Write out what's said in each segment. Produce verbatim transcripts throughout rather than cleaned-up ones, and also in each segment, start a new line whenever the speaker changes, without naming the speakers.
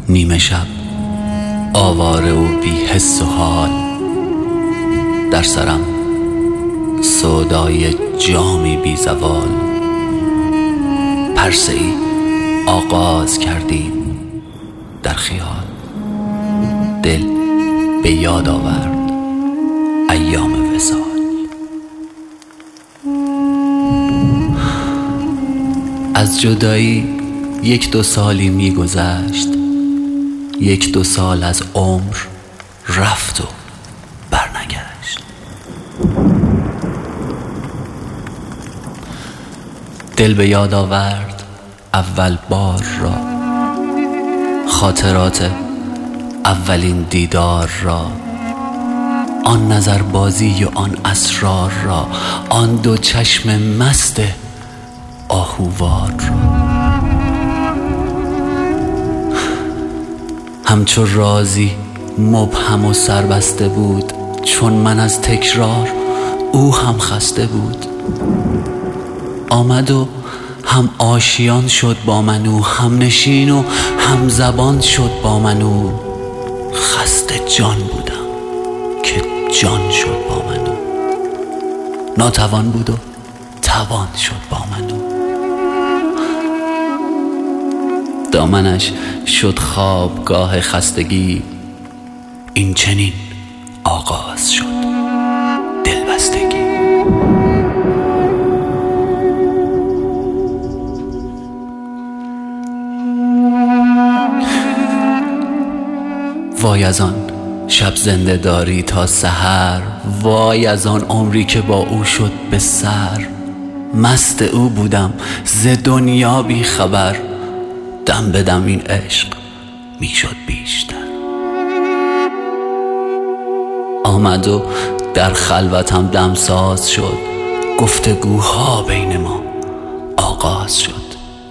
نیمه شب آواره و بی حس و حال، در سرم سودای جامی بی زوال. پرسه ای آغاز کردیم در خیال، دل به یاد آورد ایام وصال. از جدایی یک دو سالی می گذشت، یک دو سال از عمر رفت و برنگشت. دل به یاد آورد اول بار را، خاطرات اولین دیدار را، آن نظر بازی و آن اسرار را، آن دو چشم مست آهووار را. همچو رازی مبهم و سربسته بود، چون من از تکرار او هم خسته بود. آمد و هم آشیان شد با من او، هم نشین و هم زبان شد با من او. خسته جان بودم که جان شد با من او، ناتوان بود و توان شد با من او. دامنش شد خوابگاه خستگی، این چنین آغاز شد دلبستگی. وای از آن شب زنده داری تا سحر، وای از آن عمری که با او شد به سر. مست او بودم ز دنیا بی خبر، دم به دم این عشق می شد بیشتر. آمد و در خلوتم دمساز شد، گفتگوها بین ما آغاز شد.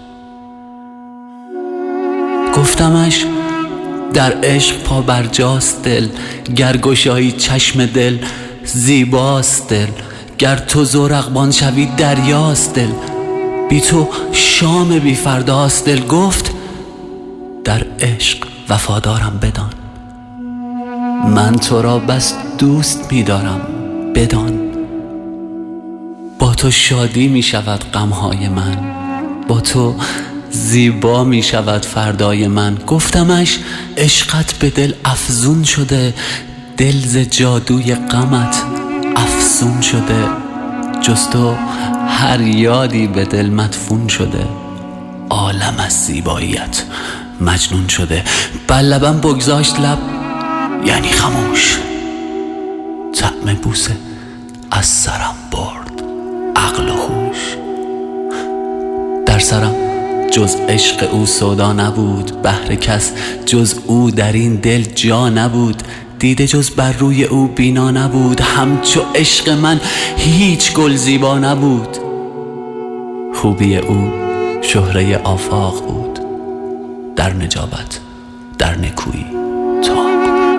گفتمش در عشق پا برجاست دل، گر گشایی چشم دل زیباست دل. گر تو زورقبان شوی دریاست دل، بی تو شام بی فرداست دل. گفت در عشق وفادارم بدان، من تو را بس دوست می دارم بدان. با تو شادی می شود غمهای من، با تو زیبا می شود فردای من. گفتمش عشقت به دل افزون شده، دل ز جادوی غمت افزون شده. جز تو هر یادی به دل مدفون شده، عالم از زیباییت مجنون شده. بر لبم بگذاشت لب یعنی خموش، طعم بوسه از سرم برد عقل و هوش. در سرم جز عشق او سودا نبود، بهر کس جز او در این دل جا نبود. دیده جز بر روی او بینا نبود، همچو عشق من هیچ گل زیبا نبود. خوبی او شهره آفاق بود، در نجابت در نکویی طاق.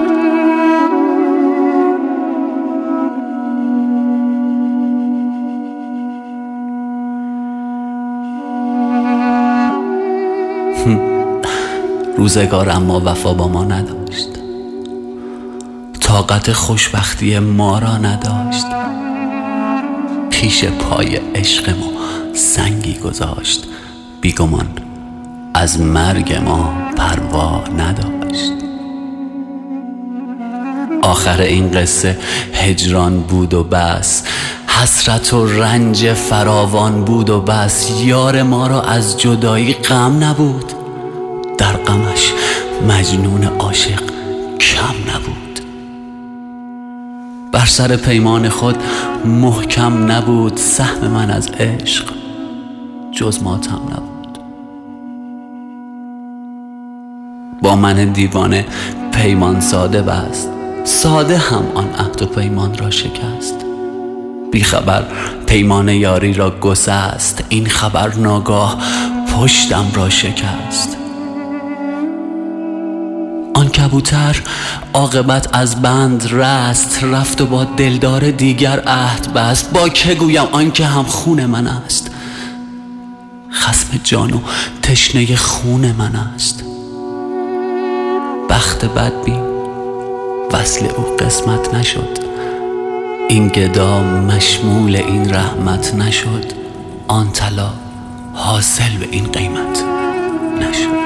روزگار اما وفا با ما نداشت، طاقت خوشبختی ما را نداشت. پیش پای عشق ما سنگی گذاشت، بیگمان از مرگ ما پروا نداشت. آخر این قصه هجران بود و بس، حسرت و رنج فراوان بود و بس. یار ما را از جدایی غم نبود، در غمش مجنون عاشق کم نبود. بر سر پیمان خود محکم نبود، سهم من از عشق جز ماتم نبود. با من دیوانه پیمان ساده بست، ساده هم آن عهد و پیمان را شکست. بی خبر پیمان یاری را گسست، این خبر ناگاه پشتم را شکست. آن کبوتر عاقبت از بند رست، رفت و با دلدار دیگر عهد بست. با که گویم آن که هم خون من است، خصم جان و تشنه خون من است. بخت بد بین وصل او قسمت نشد. این گدا مشمول این رحمت نشد. آن طلا حاصل به این قیمت نشد.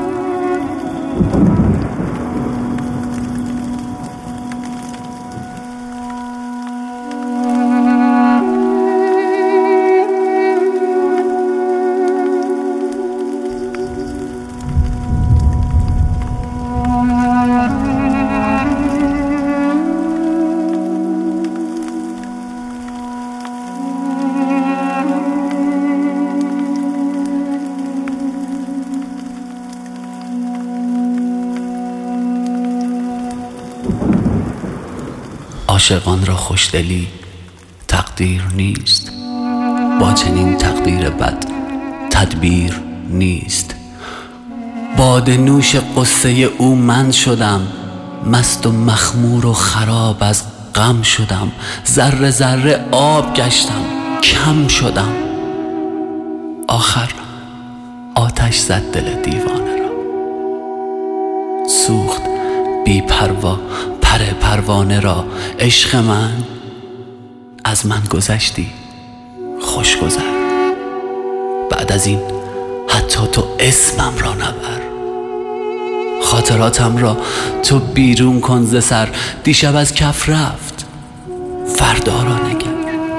عاشقان را خوشدلی تقدیر نیست، با چنین تقدیر بد تدبیر نیست. باده نوش قصه او من شدم، مست و مخمور و خراب از غم شدم. ذره ذره آب گشتم کم شدم، آخر آتش زد دل دیوانه را. سوخت بی پروا پر پروانه را. عشق من از من گذشتی خوش گذر، بعد از این حتی تو اسمم را نبر. خاطراتم را تو بیرون کن ز سر، دیشب از کف رفت فردا را نگر.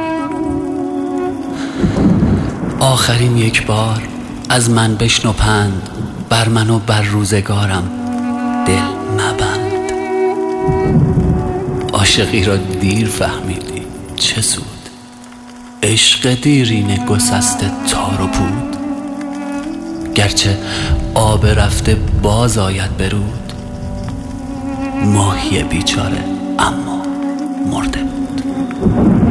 آخرین یک بار از من بشنو پند، بر من و بر روزگارم دل مبند. عاشقی را دیر فهمیدی چه سود، عشق دیرینه گسسته تار و پود. گرچه آب رفته باز آید برود، ماهی بیچاره اما مرده بود.